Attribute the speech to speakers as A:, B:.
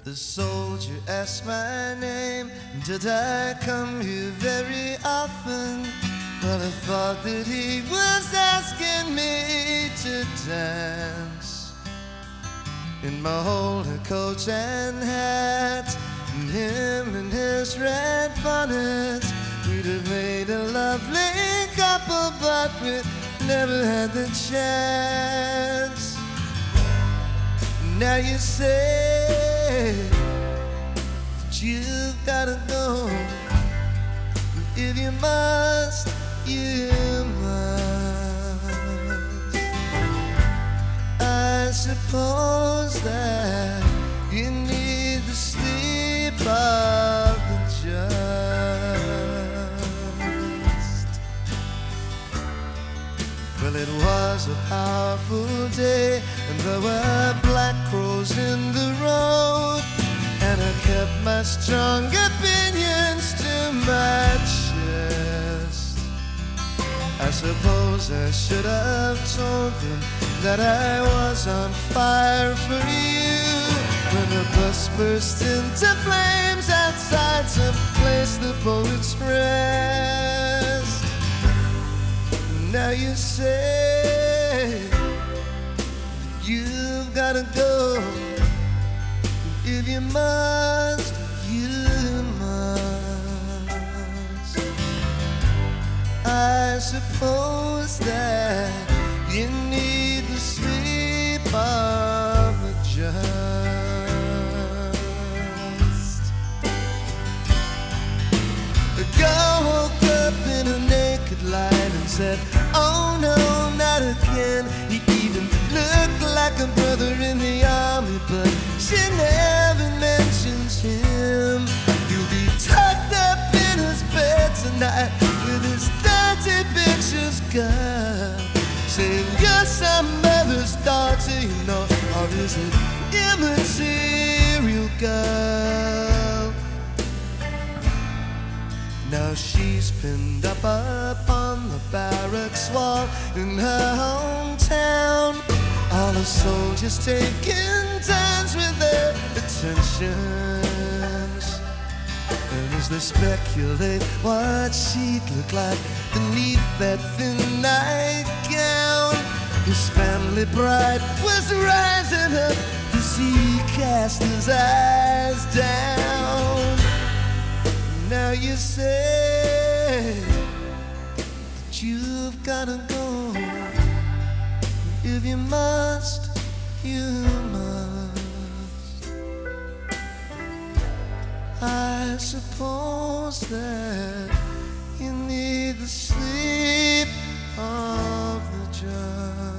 A: The soldier asked my name. Did I come here very often? Well, I thought that he was asking me to dance in my holder coat and hat, and him in his red bonnet. We'd have made a lovely couple, but we never had the chance. Now you say that you've gotta go. If you must, you must. I suppose that you need the sleep of the just. Well, it was a powerful day, and there were black crows in the road, and I kept my strong opinions to my chest. I suppose I should have told them that I was on fire for you when the bus burst into flames outside some place the poets rest. Now you say you've gotta go. If you must, you must. I suppose that you need the sleep of the just. The girl woke up in a naked light and said, "Oh no, not again." He even looked like a brother in the army, but she never mentions him. He'll be tucked up in his bed tonight with his dirty pictures, girl, saying you're some mother's daughter, you know, or is it immaterial, girl? Now she's pinned up upon the barracks wall in her hometown. All the soldiers taking turns with their attentions, and as they speculate what she'd look like beneath that thin nightgown, his family pride was rising up as he cast his eyes down. Now you say that you've gotta go. If you must, you must. I suppose that you need the sleep of the just.